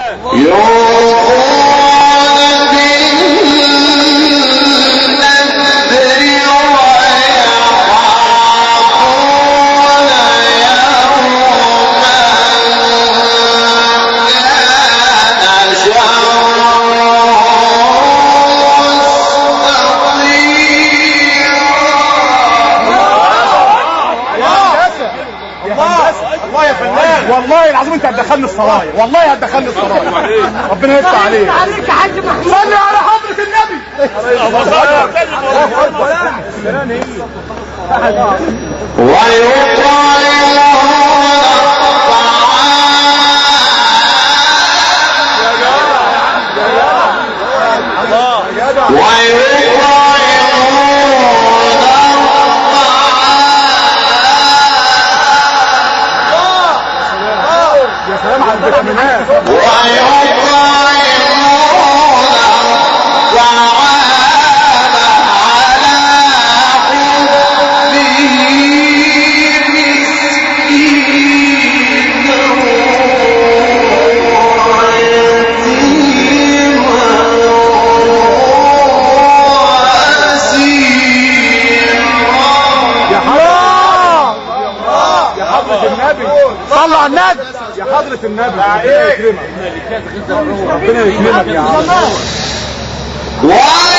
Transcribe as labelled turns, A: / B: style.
A: والله العظيم انت هتدخلني السرايا، والله هتدخلني السرايا. ربنا يفتح عليك.
B: عليك يا حاج محمود.
A: صلي على حضرة النبي. يا سلام على الفيتامينات. صلوا على النبي يا حضرة النبي. ربنا يكرمك، ربنا يكرمك يا عم.